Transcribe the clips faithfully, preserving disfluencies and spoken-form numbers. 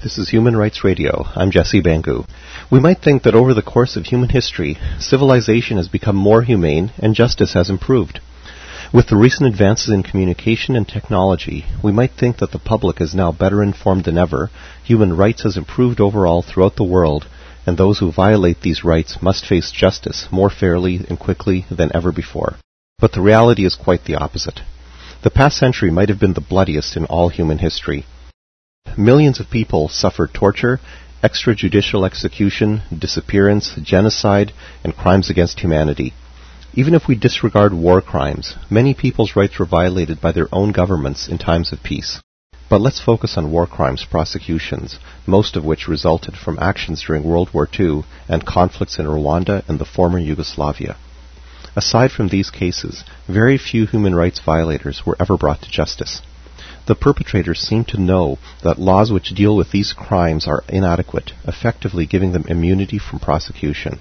This is Human Rights Radio. I'm Jesse Bangu. We might think that over the course of human history, civilization has become more humane and justice has improved. With the recent advances in communication and technology, we might think that the public is now better informed than ever, human rights has improved overall throughout the world, and those who violate these rights must face justice more fairly and quickly than ever before. But the reality is quite the opposite. The past century might have been the bloodiest in all human history. Millions of people suffered torture, extrajudicial execution, disappearance, genocide, and crimes against humanity. Even if we disregard war crimes, many people's rights were violated by their own governments in times of peace. But let's focus on war crimes prosecutions, most of which resulted from actions during World War Two and conflicts in Rwanda and the former Yugoslavia. Aside from these cases, very few human rights violators were ever brought to justice. The perpetrators seem to know that laws which deal with these crimes are inadequate, effectively giving them immunity from prosecution.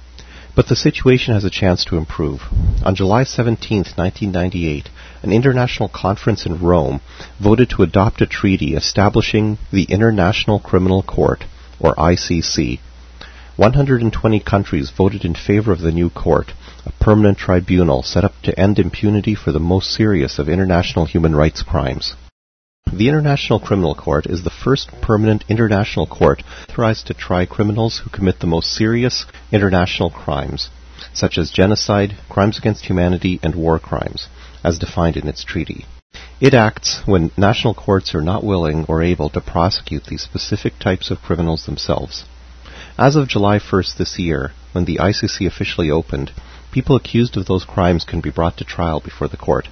But the situation has a chance to improve. On July seventeenth, nineteen ninety-eight, an international conference in Rome voted to adopt a treaty establishing the International Criminal Court, or I C C. one hundred twenty countries voted in favor of the new court, a permanent tribunal set up to end impunity for the most serious of international human rights crimes. The International Criminal Court is the first permanent international court authorized to try criminals who commit the most serious international crimes, such as genocide, crimes against humanity, and war crimes, as defined in its treaty. It acts when national courts are not willing or able to prosecute these specific types of criminals themselves. As of July first this year, when the I C C officially opened, people accused of those crimes can be brought to trial before the court.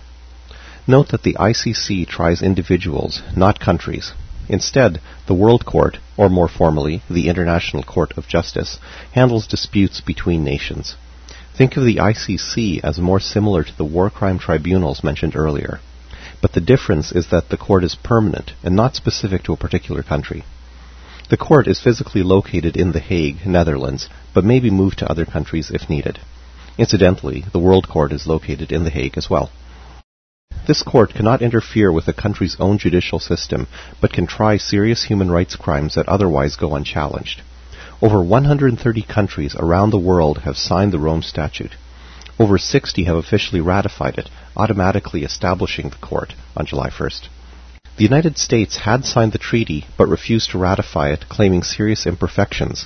Note that the I C C tries individuals, not countries. Instead, the World Court, or more formally, the International Court of Justice, handles disputes between nations. Think of the I C C as more similar to the war crime tribunals mentioned earlier. But the difference is that the court is permanent and not specific to a particular country. The court is physically located in The Hague, Netherlands, but may be moved to other countries if needed. Incidentally, the World Court is located in The Hague as well. This court cannot interfere with a country's own judicial system, but can try serious human rights crimes that otherwise go unchallenged. Over one hundred thirty countries around the world have signed the Rome Statute. Over sixty have officially ratified it, automatically establishing the court on July first. The United States had signed the treaty, but refused to ratify it, claiming serious imperfections.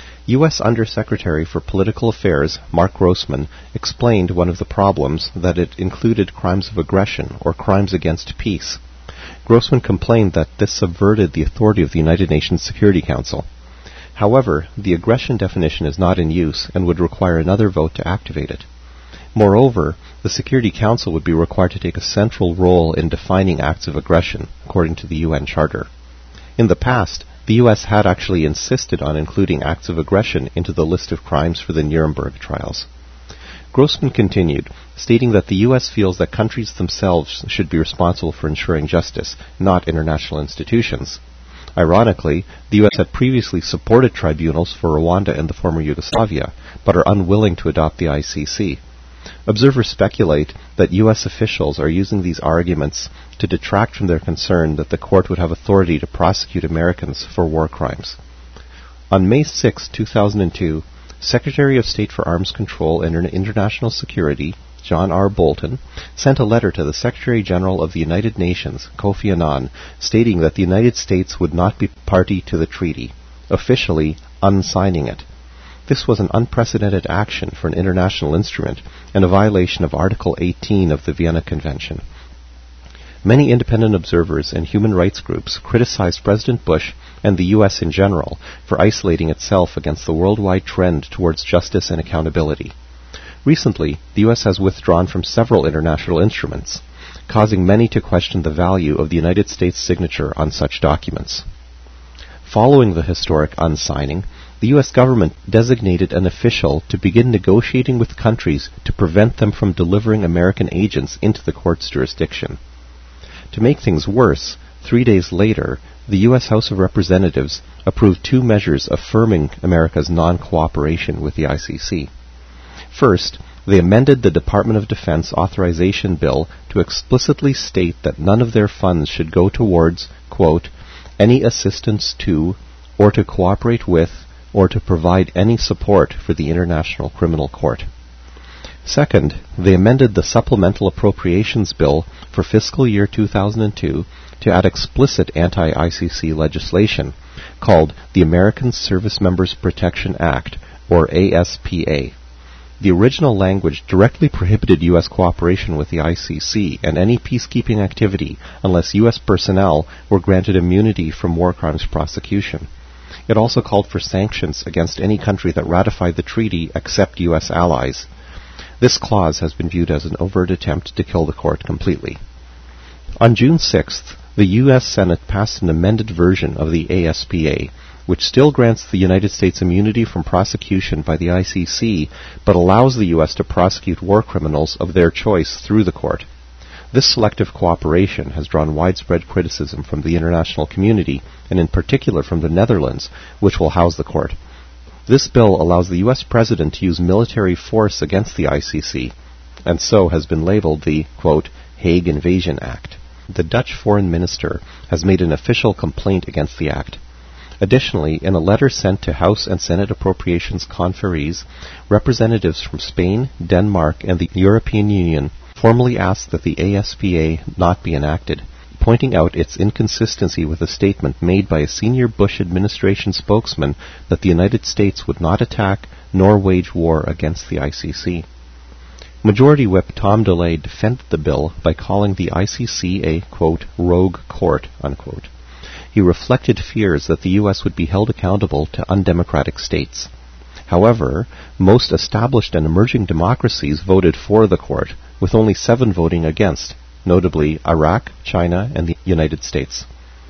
U S Undersecretary for Political Affairs, Mark Grossman, explained one of the problems, that it included crimes of aggression or crimes against peace. Grossman complained that this subverted the authority of the United Nations Security Council. However, the aggression definition is not in use and would require another vote to activate it. Moreover, the Security Council would be required to take a central role in defining acts of aggression, according to the U N Charter. In the past, the U S had actually insisted on including acts of aggression into the list of crimes for the Nuremberg trials. Grossman continued, stating that the U S feels that countries themselves should be responsible for ensuring justice, not international institutions. Ironically, the U S had previously supported tribunals for Rwanda and the former Yugoslavia, but are unwilling to adopt the I C C. Observers speculate that U S officials are using these arguments to detract from their concern that the court would have authority to prosecute Americans for war crimes. On May sixth, two thousand two, Secretary of State for Arms Control and International Security, John R. Bolton, sent a letter to the Secretary General of the United Nations, Kofi Annan, stating that the United States would not be party to the treaty, officially unsigning it. This was an unprecedented action for an international instrument and a violation of Article eighteen of the Vienna Convention. Many independent observers and human rights groups criticized President Bush and the U S in general for isolating itself against the worldwide trend towards justice and accountability. Recently, the U S has withdrawn from several international instruments, causing many to question the value of the United States signature on such documents. Following the historic unsigning, the U S government designated an official to begin negotiating with countries to prevent them from delivering American agents into the court's jurisdiction. To make things worse, three days later, the U S House of Representatives approved two measures affirming America's non-cooperation with the I C C. First, they amended the Department of Defense authorization bill to explicitly state that none of their funds should go towards, quote, any assistance to, or to cooperate with, or to provide any support for the International Criminal Court. Second, they amended the Supplemental Appropriations Bill for fiscal year two thousand two to add explicit anti-I C C legislation called the American Service Members Protection Act, or A S P A. The original language directly prohibited U S cooperation with the I C C and any peacekeeping activity unless U S personnel were granted immunity from war crimes prosecution. It also called for sanctions against any country that ratified the treaty except U S allies. This clause has been viewed as an overt attempt to kill the court completely. On June sixth, the U S Senate passed an amended version of the A S P A, which still grants the United States immunity from prosecution by the I C C, but allows the U S to prosecute war criminals of their choice through the court. This selective cooperation has drawn widespread criticism from the international community, and in particular from the Netherlands, which will house the court. This bill allows the U S President to use military force against the I C C, and so has been labeled the, quote, Hague Invasion Act. The Dutch Foreign Minister has made an official complaint against the act. Additionally, in a letter sent to House and Senate Appropriations conferees, representatives from Spain, Denmark, and the European Union formally asked that the A S P A not be enacted, pointing out its inconsistency with a statement made by a senior Bush administration spokesman that the United States would not attack nor wage war against the I C C. Majority Whip Tom DeLay defended the bill by calling the I C C a, quote, rogue court, unquote. He reflected fears that the U S would be held accountable to undemocratic states. However, most established and emerging democracies voted for the court, with only seven voting against, notably Iraq, China, and the United States.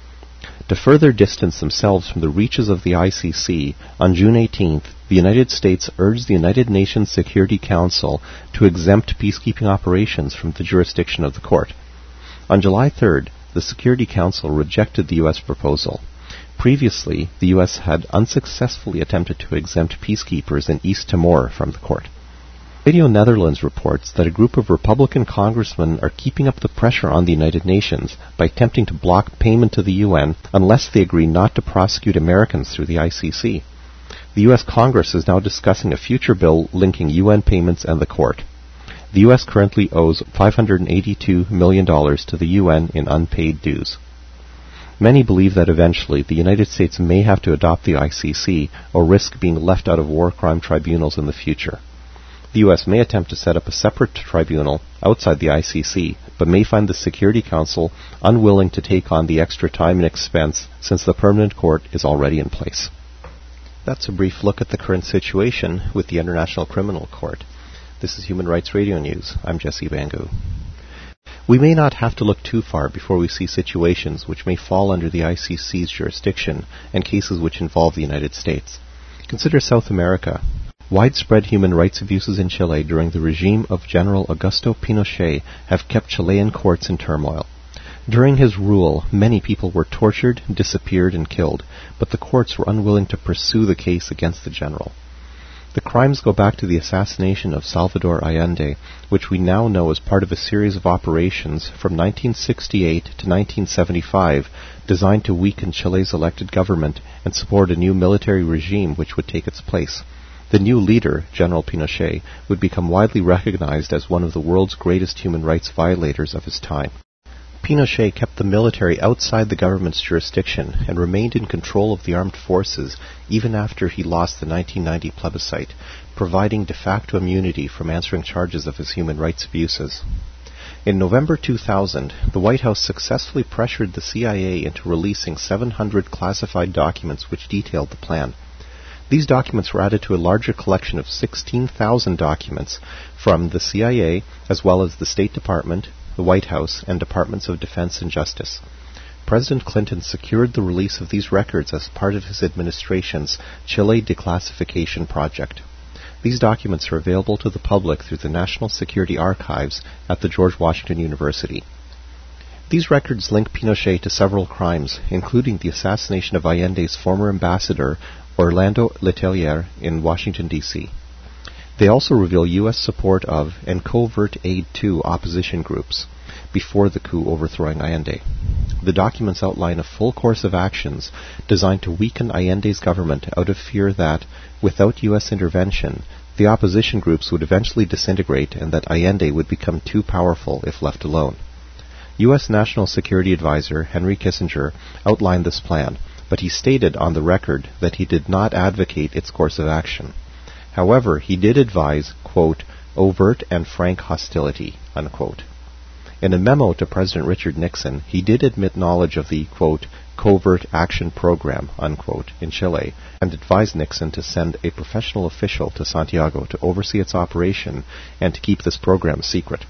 To further distance themselves from the reaches of the I C C, on June eighteenth, the United States urged the United Nations Security Council to exempt peacekeeping operations from the jurisdiction of the court. On July third, the Security Council rejected the U S proposal. Previously, the U S had unsuccessfully attempted to exempt peacekeepers in East Timor from the court. Radio Netherlands reports that a group of Republican congressmen are keeping up the pressure on the United Nations by attempting to block payment to the U N unless they agree not to prosecute Americans through the I C C. The U S Congress is now discussing a future bill linking U N payments and the court. The U S currently owes five hundred eighty-two million dollars to the U N in unpaid dues. Many believe that eventually the United States may have to adopt the I C C or risk being left out of war crime tribunals in the future. The U S may attempt to set up a separate tribunal outside the I C C, but may find the Security Council unwilling to take on the extra time and expense since the permanent court is already in place. That's a brief look at the current situation with the International Criminal Court. This is Human Rights Radio News. I'm Jesse Bangu. We may not have to look too far before we see situations which may fall under the I C C's jurisdiction and cases which involve the United States. Consider South America. Widespread human rights abuses in Chile during the regime of General Augusto Pinochet have kept Chilean courts in turmoil. During his rule, many people were tortured, disappeared, and killed, but the courts were unwilling to pursue the case against the general. The crimes go back to the assassination of Salvador Allende, which we now know as part of a series of operations from nineteen sixty-eight to nineteen seventy-five designed to weaken Chile's elected government and support a new military regime which would take its place. The new leader, General Pinochet, would become widely recognized as one of the world's greatest human rights violators of his time. Pinochet kept the military outside the government's jurisdiction and remained in control of the armed forces even after he lost the nineteen ninety plebiscite, providing de facto immunity from answering charges of his human rights abuses. In November two thousand, the White House successfully pressured the C I A into releasing seven hundred classified documents which detailed the plan. These documents were added to a larger collection of sixteen thousand documents from the C I A, as well as the State Department, the White House, and Departments of Defense and Justice. President Clinton secured the release of these records as part of his administration's Chile Declassification Project. These documents are available to the public through the National Security Archives at the George Washington University. These records link Pinochet to several crimes, including the assassination of Allende's former ambassador, Orlando Letelier, in Washington, D C They also reveal U S support of and covert aid to opposition groups. before the coup overthrowing Allende. The documents outline a full course of actions designed to weaken Allende's government out of fear that, without U S intervention, the opposition groups would eventually disintegrate and that Allende would become too powerful if left alone. U S National Security Advisor Henry Kissinger outlined this plan, but he stated on the record that he did not advocate its course of action. However, he did advise, quote, overt and frank hostility, unquote. In a memo to President Richard Nixon, he did admit knowledge of the, quote, covert action program, unquote, in Chile, and advised Nixon to send a professional official to Santiago to oversee its operation and to keep this program secret.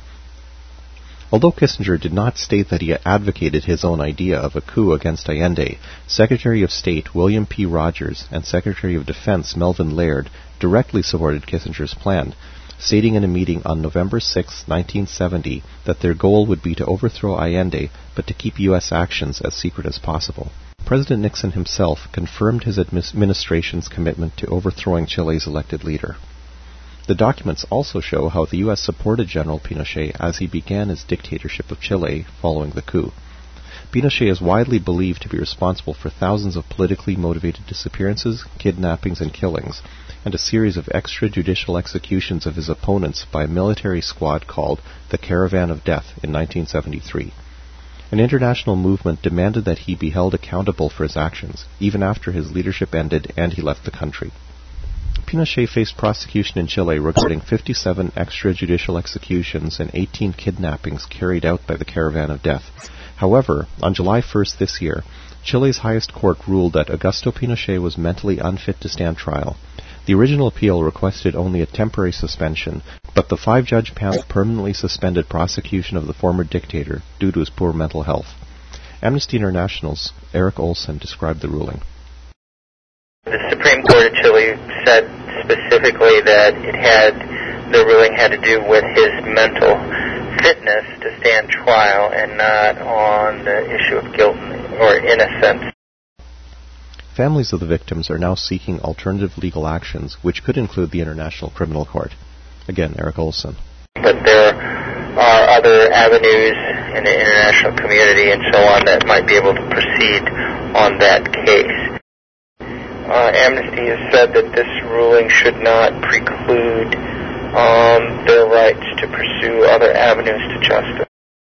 Although Kissinger did not state that he advocated his own idea of a coup against Allende, Secretary of State William P. Rogers and Secretary of Defense Melvin Laird directly supported Kissinger's plan, stating in a meeting on November sixth, nineteen seventy, that their goal would be to overthrow Allende, but to keep U S actions as secret as possible. President Nixon himself confirmed his administration's commitment to overthrowing Chile's elected leader. The documents also show how the U S supported General Pinochet as he began his dictatorship of Chile following the coup. Pinochet is widely believed to be responsible for thousands of politically motivated disappearances, kidnappings, and killings, and a series of extrajudicial executions of his opponents by a military squad called the Caravan of Death in nineteen seventy-three. An international movement demanded that he be held accountable for his actions, even after his leadership ended and he left the country. Pinochet faced prosecution in Chile regarding fifty-seven extrajudicial executions and eighteen kidnappings carried out by the Caravan of Death. However, on July first this year, Chile's highest court ruled that Augusto Pinochet was mentally unfit to stand trial. The original appeal requested only a temporary suspension, but the five-judge panel permanently suspended prosecution of the former dictator due to his poor mental health. Amnesty International's Eric Olson described the ruling. The Supreme Court of Chile said specifically that it had, the ruling had to do with his mental fitness to stand trial and not on the issue of guilt or innocence. Families of the victims are now seeking alternative legal actions, which could include the International Criminal Court. Again, Eric Olson. But there are other avenues in the international community and so on that might be able to proceed on that case. Uh, Amnesty has said that this ruling should not preclude um, their rights to pursue other avenues to justice.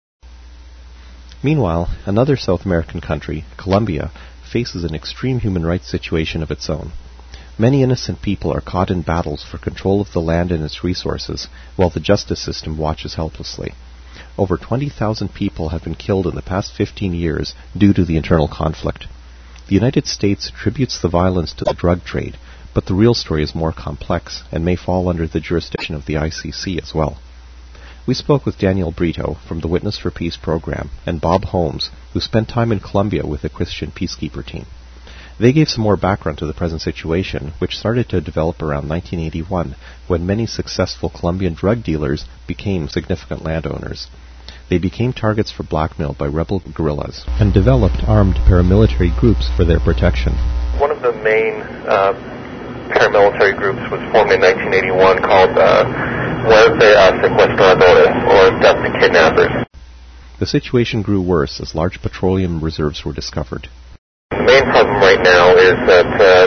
Meanwhile, another South American country, Colombia, faces an extreme human rights situation of its own. Many innocent people are caught in battles for control of the land and its resources, while the justice system watches helplessly. Over twenty thousand people have been killed in the past fifteen years due to the internal conflict. The United States attributes the violence to the drug trade, but the real story is more complex and may fall under the jurisdiction of the I C C as well. We spoke with Daniel Brito from the Witness for Peace program and Bob Holmes, who spent time in Colombia with the Christian Peacekeeper team. They gave some more background to the present situation, which started to develop around nineteen eighty-one, when many successful Colombian drug dealers became significant landowners. They became targets for blackmail by rebel guerrillas and developed armed paramilitary groups for their protection. One of the main uh, paramilitary groups was formed in nineteen eighty-one called uh, Muerte a Secuestradores, or Death to Kidnappers. The situation grew worse as large petroleum reserves were discovered. The main problem right now is that uh,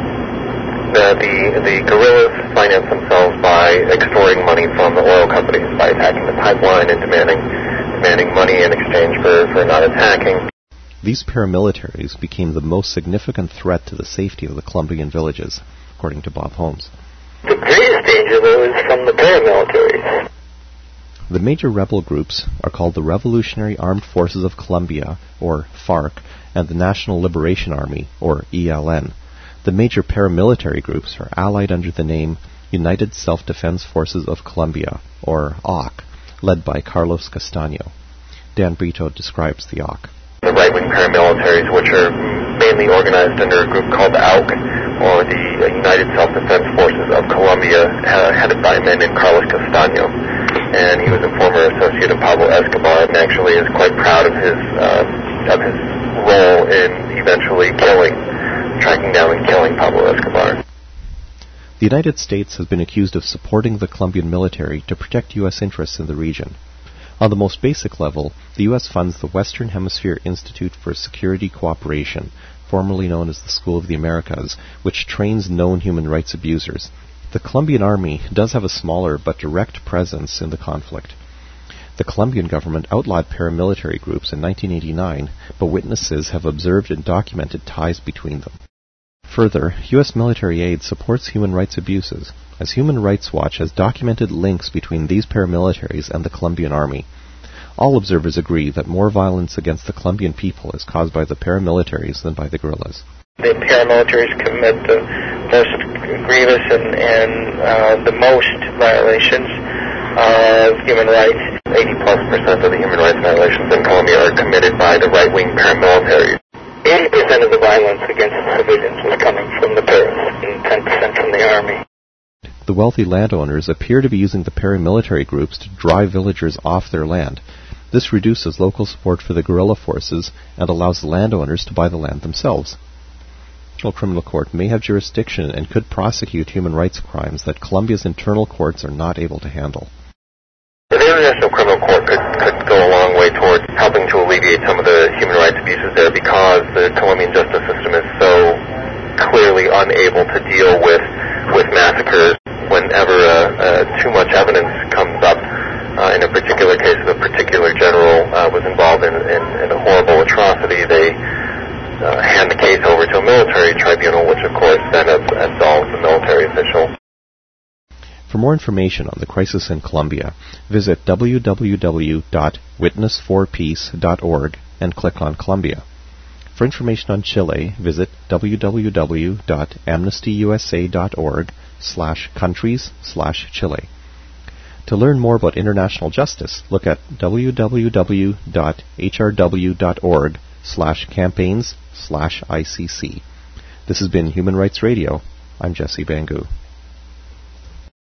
the, the the guerrillas finance themselves by extorting money from the oil companies, by attacking the pipeline and demanding demanding money in exchange for, for not attacking. These paramilitaries became the most significant threat to the safety of the Colombian villages, according to Bob Holmes. The greatest danger, though, is from the paramilitaries. The major rebel groups are called the Revolutionary Armed Forces of Colombia, or FARC, and the National Liberation Army, or E L N. The major paramilitary groups are allied under the name United Self-Defense Forces of Colombia, or O C, led by Carlos Castaño. Dan Brito describes the O C. The right-wing paramilitaries, which are mainly organized under a group called A U C, or the United Self-Defense Forces of Colombia, uh, headed by a man named Carlos Castaño. And he was a former associate of Pablo Escobar, and actually is quite proud of his uh, of his role in eventually killing, tracking down and killing Pablo Escobar. The United States has been accused of supporting the Colombian military to protect U S interests in the region. On the most basic level, the U S funds the Western Hemisphere Institute for Security Cooperation, formerly known as the School of the Americas, which trains known human rights abusers. The Colombian Army does have a smaller but direct presence in the conflict. The Colombian government outlawed paramilitary groups in nineteen eighty-nine, but witnesses have observed and documented ties between them. Further, U S military aid supports human rights abuses, as Human Rights Watch has documented links between these paramilitaries and the Colombian Army. All observers agree that more violence against the Colombian people is caused by the paramilitaries than by the guerrillas. The paramilitaries commit the most grievous and, and uh, the most violations of human rights. eighty plus percent of the human rights violations in Colombia are committed by the right-wing paramilitaries. eighty percent of the violence against civilians is coming from the paras and ten percent from the army. The wealthy landowners appear to be using the paramilitary groups to drive villagers off their land. This reduces local support for the guerrilla forces and allows the landowners to buy the land themselves. The International Criminal Court may have jurisdiction and could prosecute human rights crimes that Colombia's internal courts are not able to handle. The International Criminal Court could, could go a long way towards helping to alleviate some of the human rights abuses there, because the Colombian justice system is so clearly unable to deal with, with massacres. Whenever uh, uh, too much evidence comes up uh, in a particular case, if a particular general uh, was involved in, in, in a horrible atrocity, they uh, hand the case over to a military tribunal, which of course then absolves the military official. For more information on the crisis in Colombia, visit w w w dot witness for peace dot org and click on Colombia. For information on Chile, visit w w w dot amnesty u s a dot org slash countries slash Chile. To learn more about international justice, look at w w w dot h r w dot org slash campaigns slash I C C. This has been Human Rights Radio. I'm Jesse Bangu.